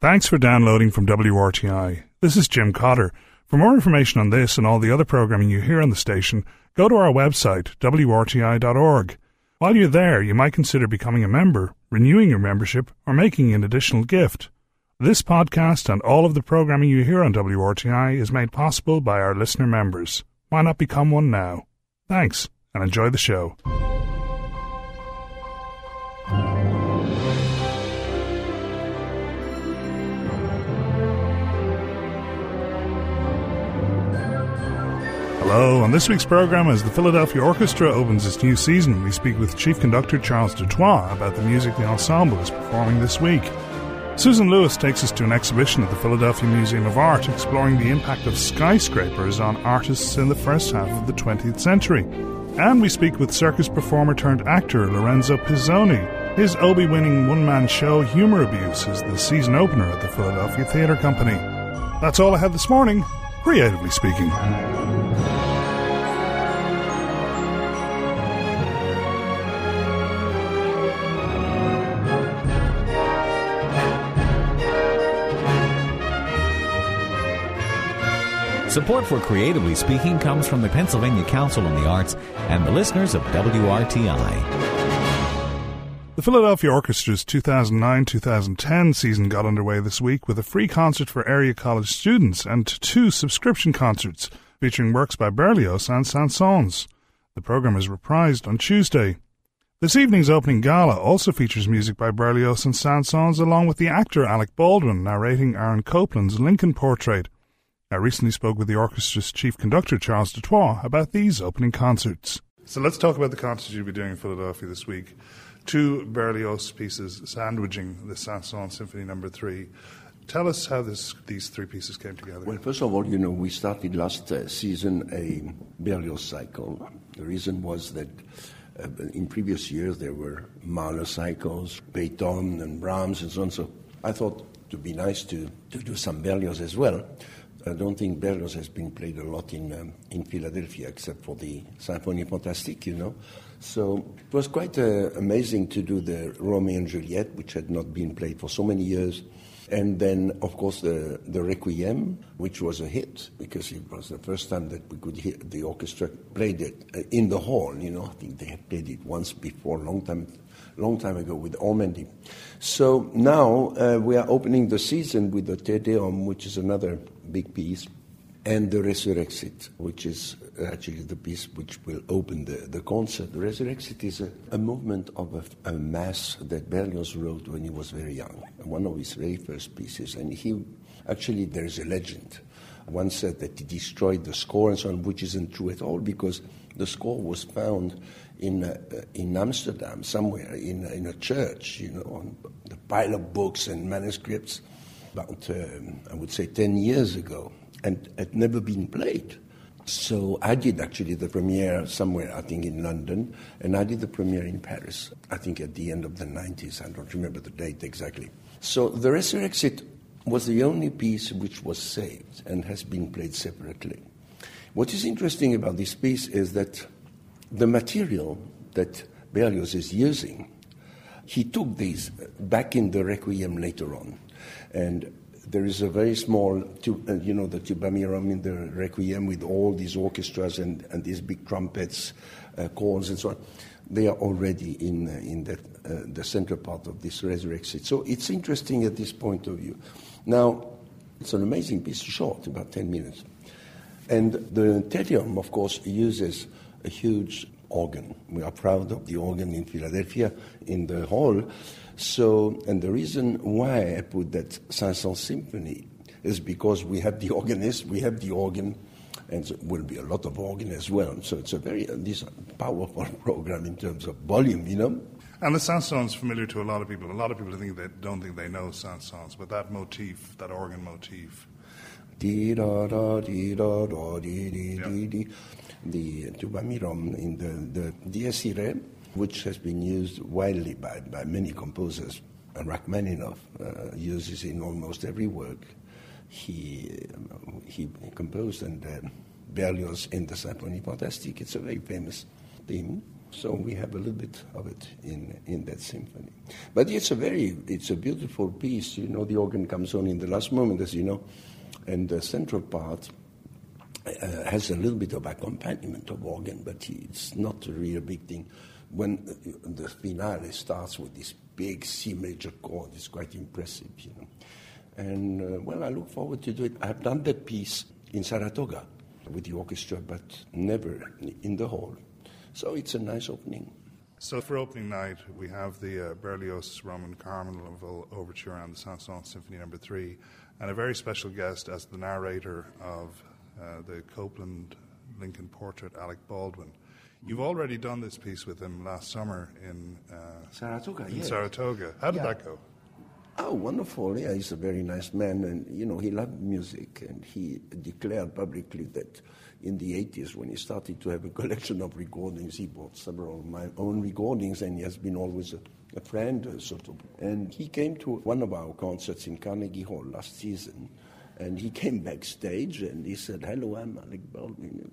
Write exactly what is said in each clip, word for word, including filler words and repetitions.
Thanks for downloading from W R T I. This is Jim Cotter. For more information on this and all the other programming you hear on the station, go to our website, w r t i dot org. While you're there, you might consider becoming a member, renewing your membership, or making an additional gift. This podcast and all of the programming you hear on W R T I is made possible by our listener members. Why not become one now? Thanks, and enjoy the show. Hello, on this week's programme, as the Philadelphia Orchestra opens its new season, we speak with Chief Conductor Charles Dutoit about the music the ensemble is performing this week. Susan Lewis takes us to an exhibition at the Philadelphia Museum of Art exploring the impact of skyscrapers on artists in the first half of the twentieth century. And we speak with circus performer turned actor Lorenzo Pizzoni. His Obie-winning one-man show Humor Abuse is the season opener at the Philadelphia Theatre Company. That's all I had this morning, creatively speaking. Support for Creatively Speaking comes from the Pennsylvania Council on the Arts and the listeners of W R T I. The Philadelphia Orchestra's two thousand nine to two thousand ten season got underway this week with a free concert for area college students and two subscription concerts featuring works by Berlioz and Saint-Saëns. The program is reprised on Tuesday. This evening's opening gala also features music by Berlioz and Saint-Saëns along with the actor Alec Baldwin narrating Aaron Copland's Lincoln portrait. I recently spoke with the orchestra's chief conductor, Charles Dutoit, about these opening concerts. So let's talk about the concerts you'll be doing in Philadelphia this week. Two Berlioz pieces sandwiching the Saint-Saëns Symphony Number Three. Tell us how this, these three pieces came together. Well, first of all, you know, we started last uh, season a Berlioz cycle. The reason was that uh, in previous years there were Mahler cycles, Beethoven and Brahms and so on. So I thought it would be nice to, to do some Berlioz as well. I don't think Berlioz has been played a lot in um, in Philadelphia, except for the Symphonie Fantastique, you know. So it was quite uh, amazing to do the Romeo and Juliet, which had not been played for so many years. And then, of course, the, the Requiem, which was a hit, because it was the first time that we could hear the orchestra played it uh, in the hall, you know. I think they had played it once before, long time long time ago with Ormandy. So now uh, we are opening the season with the Te Deum, which is another big piece, and the Resurrexit, which is actually the piece which will open the, the concert. The Resurrexit is a, a movement of a, a mass that Berlioz wrote when he was very young, one of his very first pieces. And he, actually, there is a legend. One said that he destroyed the score and so on, which isn't true at all, because the score was found in uh, in Amsterdam, somewhere, in, in a church, you know, on the pile of books and manuscripts, about, um, I would say, ten years ago, and had never been played. So I did actually the premiere somewhere, I think in London, and I did the premiere in Paris, I think at the end of the nineties. I don't remember the date exactly. So the Resurrexit was the only piece which was saved and has been played separately. What is interesting about this piece is that the material that Berlioz is using, he took these back in the Requiem later on. And there is a very small, uh, you know, the tuba mirum in the Requiem with all these orchestras and, and these big trumpets, uh, chords and so on. They are already in uh, in that, uh, the center part of this Resurrexit. So it's interesting at this point of view. Now, it's an amazing piece, short, about ten minutes. And the Te Deum, of course, uses a huge organ. We are proud of the organ in Philadelphia, in the hall. So, and the reason why I put that Saint-Saëns Symphony is because we have the organist, we have the organ, and there will be a lot of organ as well. So it's a very uh, this powerful program in terms of volume, you know. And the Saint-Saëns is familiar to a lot of people. A lot of people think they don't think they know Saint-Saëns, but that motif, that organ motif. Dee da da dee da da dee dee dee dee. The tuba mirum in the the Dies Irae, which has been used widely by, by many composers. And Rachmaninoff uh, uses in almost every work he uh, he composed, and uh, Berlioz in the Symphonie Fantastique. It's a very famous theme. So we have a little bit of it in in that symphony. But it's a very, it's a beautiful piece. You know, the organ comes on in the last moment, as you know, and the central part uh, has a little bit of accompaniment of organ, but it's not a real big thing. When the finale starts with this big C major chord, it's quite impressive, you know. And, uh, well, I look forward to do it. I've done that piece in Saratoga with the orchestra, but never in the hall. So it's a nice opening. So for opening night, we have the uh, Berlioz Roman Carnival Overture and the Saint-Saëns Symphony Number Three, and a very special guest as the narrator of uh, the Copeland Lincoln portrait, Alec Baldwin. You've already done this piece with him last summer in uh, Saratoga. In yeah. Saratoga. How did yeah. that go? Oh, wonderful. Yeah, he's a very nice man, and, you know, he loved music, and he declared publicly that in the eighties, when he started to have a collection of recordings, he bought several of my own recordings, and he has been always a, a friend, uh, sort of. And he came to one of our concerts in Carnegie Hall last season, and he came backstage, and he said, "Hello, I'm Alec Baldwin."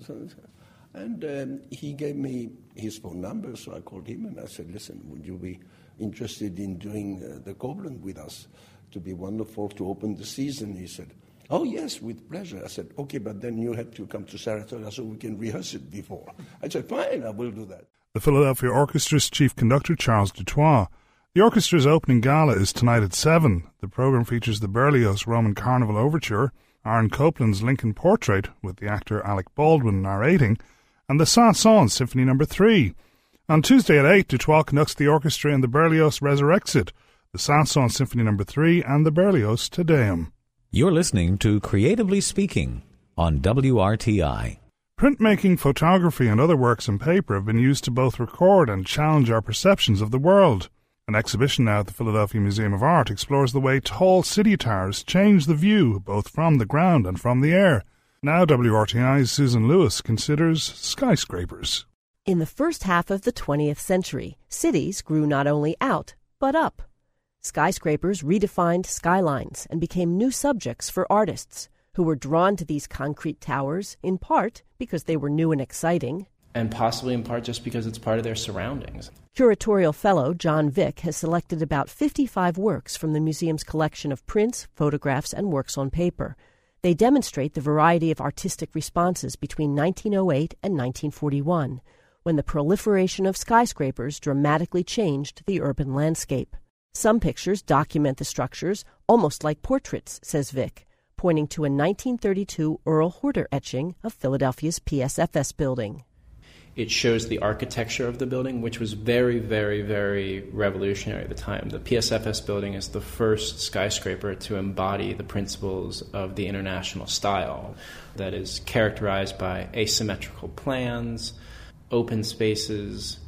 And um, he gave me his phone number, so I called him, and I said, "Listen, would you be interested in doing uh, the Copeland with us? To be wonderful to open the season." He said, "Oh, yes, with pleasure." I said, "Okay, but then you have to come to Saratoga so we can rehearse it before." I said, "Fine, I will do that." The Philadelphia Orchestra's chief conductor, Charles Dutoit. The orchestra's opening gala is tonight at seven. The program features the Berlioz Roman Carnival Overture, Aaron Copland's Lincoln Portrait, with the actor Alec Baldwin narrating, and the Saint-Saëns Symphony Number Three. On Tuesday at eight, Dutoit conducts the orchestra in the Berlioz Resurrexit, the Saint-Saëns Symphony Number Three, and the Berlioz Te Deum. You're listening to Creatively Speaking on W R T I. Printmaking, photography, and other works in paper have been used to both record and challenge our perceptions of the world. An exhibition now at the Philadelphia Museum of Art explores the way tall city towers change the view, both from the ground and from the air. Now W R T I's Susan Lewis considers skyscrapers. In the first half of the twentieth century, cities grew not only out, but up. Skyscrapers redefined skylines and became new subjects for artists, who were drawn to these concrete towers, in part because they were new and exciting, and possibly in part just because it's part of their surroundings. Curatorial fellow John Vick has selected about fifty-five works from the museum's collection of prints, photographs, and works on paper. They demonstrate the variety of artistic responses between nineteen oh eight and nineteen forty-one, when the proliferation of skyscrapers dramatically changed the urban landscape. Some pictures document the structures almost like portraits, says Vick, pointing to a nineteen thirty-two Earl Horter etching of Philadelphia's P S F S building. It shows the architecture of the building, which was very, very, very revolutionary at the time. The P S F S building is the first skyscraper to embody the principles of the international style that is characterized by asymmetrical plans, open spaces,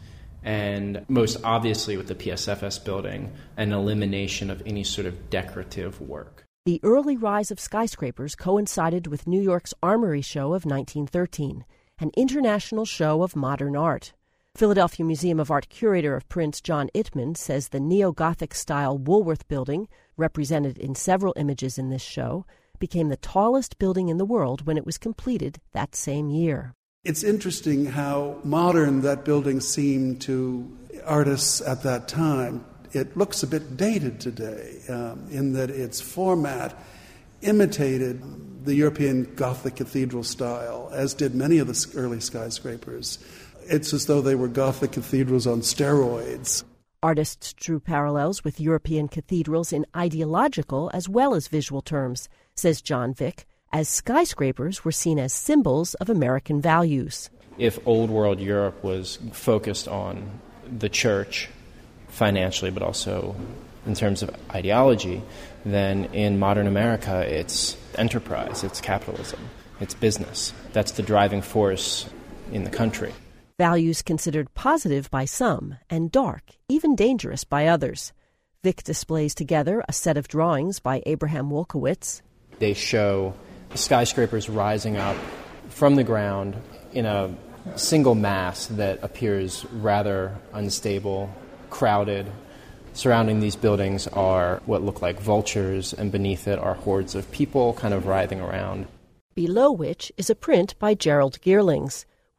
and most obviously with the P S F S building, an elimination of any sort of decorative work. The early rise of skyscrapers coincided with New York's Armory Show of nineteen thirteen, an international show of modern art. Philadelphia Museum of Art curator of prints John Ittman says the neo-Gothic-style Woolworth building, represented in several images in this show, became the tallest building in the world when it was completed that same year. It's interesting how modern that building seemed to artists at that time. It looks a bit dated today um, in that its format imitated the European Gothic cathedral style, as did many of the early skyscrapers. It's as though they were Gothic cathedrals on steroids. Artists drew parallels with European cathedrals in ideological as well as visual terms, says John Vick, as skyscrapers were seen as symbols of American values. If Old World Europe was focused on the church financially, but also in terms of ideology, then in modern America it's enterprise, it's capitalism, it's business. That's the driving force in the country. Values considered positive by some and dark, even dangerous by others. Vick displays together a set of drawings by Abraham Wolkowitz. They show skyscrapers rising up from the ground in a single mass that appears rather unstable, crowded. Surrounding these buildings are what look like vultures, and beneath it are hordes of people kind of writhing around. Below which is a print by Gerald Geerlings,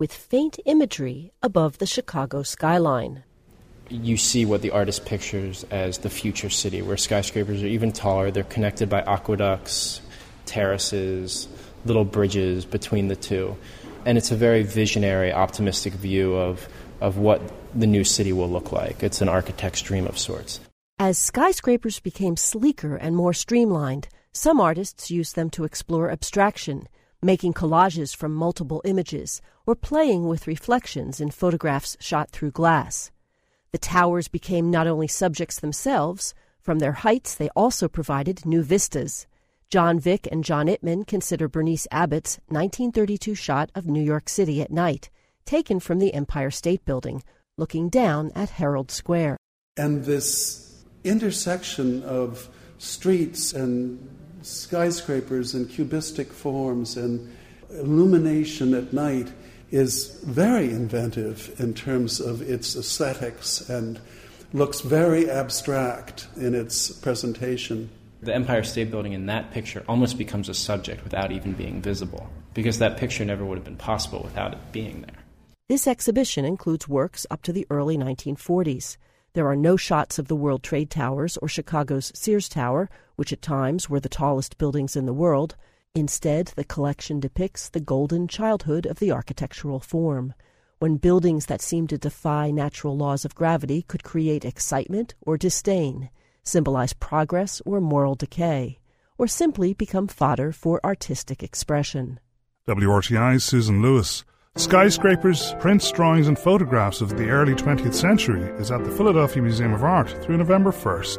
with faint imagery above the Chicago skyline. You see what the artist pictures as the future city, where skyscrapers are even taller. They're connected by aqueducts, terraces, little bridges between the two. And it's a very visionary, optimistic view of, of what the new city will look like. It's an architect's dream of sorts. As skyscrapers became sleeker and more streamlined, some artists used them to explore abstraction, making collages from multiple images, or playing with reflections in photographs shot through glass. The towers became not only subjects themselves, from their heights they also provided new vistas. John Vick and John Ittman consider Bernice Abbott's nineteen thirty-two shot of New York City at night, taken from the Empire State Building, looking down at Herald Square. And this intersection of streets and skyscrapers and cubistic forms and illumination at night is very inventive in terms of its aesthetics and looks very abstract in its presentation. The Empire State Building in that picture almost becomes a subject without even being visible, because that picture never would have been possible without it being there. This exhibition includes works up to the early nineteen forties. There are no shots of the World Trade Towers or Chicago's Sears Tower, which at times were the tallest buildings in the world. Instead, the collection depicts the golden childhood of the architectural form, when buildings that seem to defy natural laws of gravity could create excitement or disdain, symbolize progress or moral decay, or simply become fodder for artistic expression. W R T I's Susan Lewis. Skyscrapers, prints, drawings and photographs of the early twentieth century is at the Philadelphia Museum of Art through November first.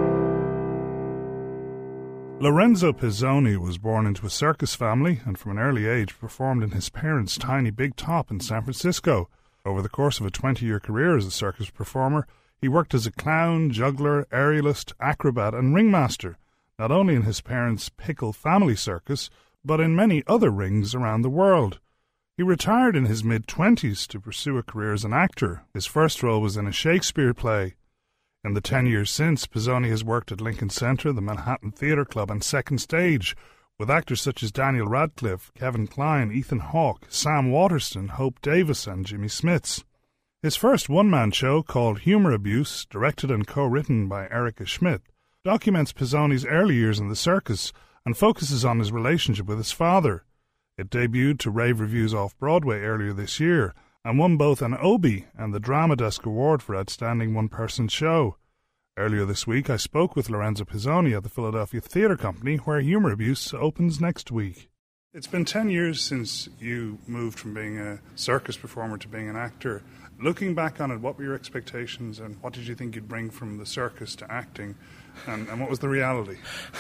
Lorenzo Pizzoni was born into a circus family and from an early age performed in his parents' tiny Big Top in San Francisco. Over the course of a twenty-year career as a circus performer, he worked as a clown, juggler, aerialist, acrobat and ringmaster, not only in his parents' Pickle family circus, but in many other rings around the world. He retired in his mid-twenties to pursue a career as an actor. His first role was in a Shakespeare play. In the ten years since, Pizzoni has worked at Lincoln Center, the Manhattan Theatre Club and Second Stage, with actors such as Daniel Radcliffe, Kevin Kline, Ethan Hawke, Sam Waterston, Hope Davis and Jimmy Smits. His first one-man show, called Humor Abuse, directed and co-written by Erica Schmidt, documents Pizzoni's early years in the circus and focuses on his relationship with his father. It debuted to rave reviews off-Broadway earlier this year and won both an Obie and the Drama Desk Award for Outstanding One-Person Show. Earlier this week, I spoke with Lorenzo Pizzoni at the Philadelphia Theatre Company, where Humor Abuse opens next week. It's been ten years since you moved from being a circus performer to being an actor. Looking back on it, what were your expectations and what did you think you'd bring from the circus to acting, and, and what was the reality?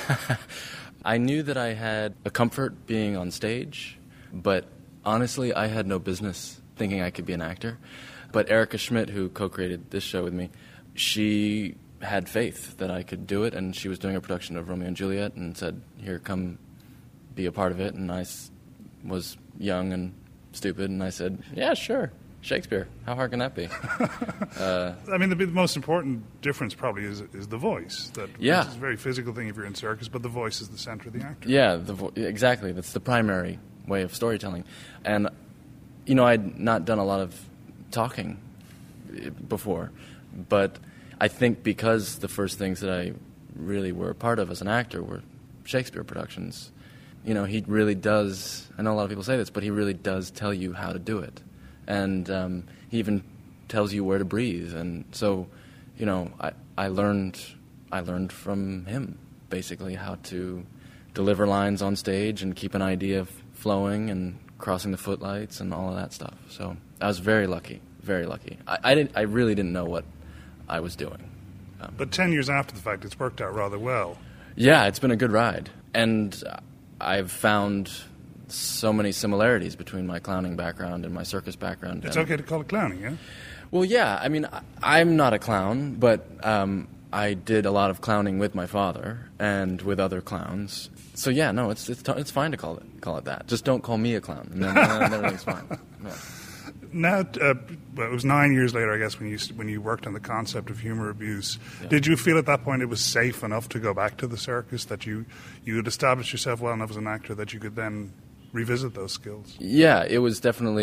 I knew that I had a comfort being on stage, but honestly, I had no business thinking I could be an actor. But Erica Schmidt, who co-created this show with me, she had faith that I could do it, and she was doing a production of Romeo and Juliet and said, here, come be a part of it. And I was young and stupid, and I said, yeah, sure. Shakespeare. How hard can that be? uh, I mean, the, the most important difference probably is is the voice. That yeah. It's a very physical thing if you're in circus, but the voice is the center of the actor. Yeah, the vo- exactly. That's the primary way of storytelling. And, you know, I'd not done a lot of talking before, but I think because the first things that I really were a part of as an actor were Shakespeare productions, you know, he really does, I know a lot of people say this, but he really does tell you how to do it. And um, he even tells you where to breathe. And so, you know, I, I learned I learned from him, basically, how to deliver lines on stage and keep an idea flowing and crossing the footlights and all of that stuff. So I was very lucky, very lucky. I, I, didn't, I really didn't know what I was doing. Um, but ten years after the fact, it's worked out rather well. Yeah, it's been a good ride. And I've found so many similarities between my clowning background and my circus background. It's and, okay to call it clowning, yeah? Well, yeah. I mean, I, I'm not a clown, but um, I did a lot of clowning with my father and with other clowns. So yeah, no, it's it's it's fine to call it call it that. Just don't call me a clown, and then, then everything's fine. Yeah. Now, uh, well, it was nine years later, I guess, when you when you worked on the concept of humor abuse. Yeah. Did you feel at that point it was safe enough to go back to the circus, that you you had established yourself well enough as an actor that you could then revisit those skills? Yeah, it was definitely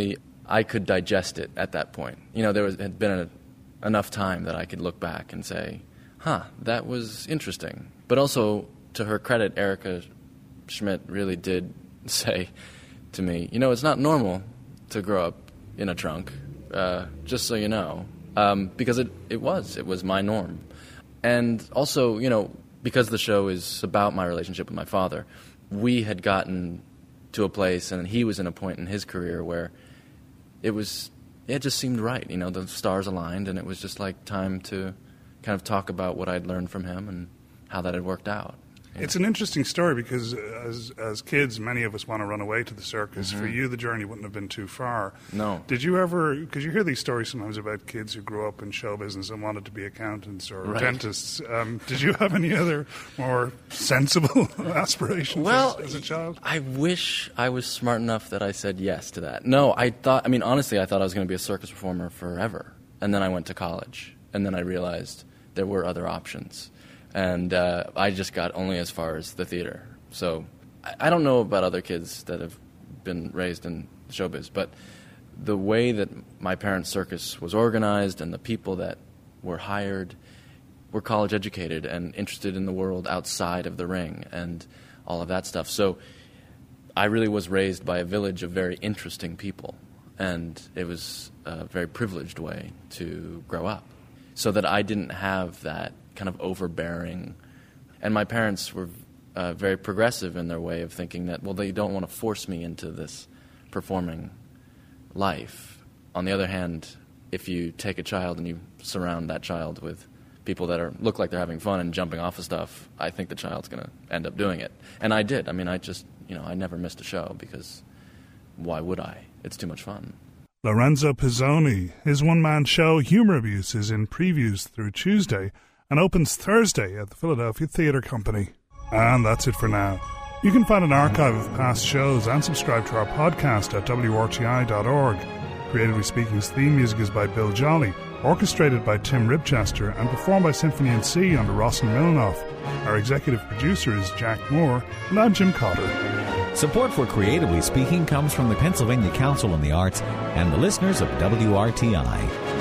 I could digest it at that point. You know, there was, had been a, enough time that I could look back and say, huh, that was interesting. But also, to her credit, Erica Schmidt really did say to me, you know, it's not normal to grow up in a trunk, uh, just so you know, um, because it, it was. It was my norm. And also, you know, because the show is about my relationship with my father, we had gotten to a place, and he was in a point in his career where it was, it just seemed right. You know, the stars aligned, and it was just like time to kind of talk about what I'd learned from him and how that had worked out. It's an interesting story because as as kids, many of us want to run away to the circus. Mm-hmm. For you, the journey wouldn't have been too far. No. Did you ever, because you hear these stories sometimes about kids who grew up in show business and wanted to be accountants or right. dentists. Um, did you have any other more sensible aspirations well, as, as a child? I wish I was smart enough that I said yes to that. No, I thought, I mean, honestly, I thought I was going to be a circus performer forever. And then I went to college, and then I realized there were other options. And uh, I just got only as far as the theater. So I, I don't know about other kids that have been raised in showbiz, but the way that my parents' circus was organized and the people that were hired were college educated and interested in the world outside of the ring and all of that stuff. So I really was raised by a village of very interesting people, and it was a very privileged way to grow up, so that I didn't have that kind of overbearing. And my parents were uh, very progressive in their way of thinking that, well, they don't want to force me into this performing life. On the other hand, if you take a child and you surround that child with people that are look like they're having fun and jumping off of stuff, I think the child's going to end up doing it. And I did. I mean, I just, you know, I never missed a show because why would I? It's too much fun. Lorenzo Pizzoni. His one-man show, Humor Abuse, is in previews through Tuesday and opens Thursday at the Philadelphia Theatre Company. And that's it for now. You can find an archive of past shows and subscribe to our podcast at W R T I dot org. Creatively Speaking's theme music is by Bill Jolly, orchestrated by Tim Ribchester and performed by Symphony and C under Rossin Milnoff. Our executive producer is Jack Moore, and I'm Jim Cotter. Support for Creatively Speaking comes from the Pennsylvania Council on the Arts and the listeners of W R T I.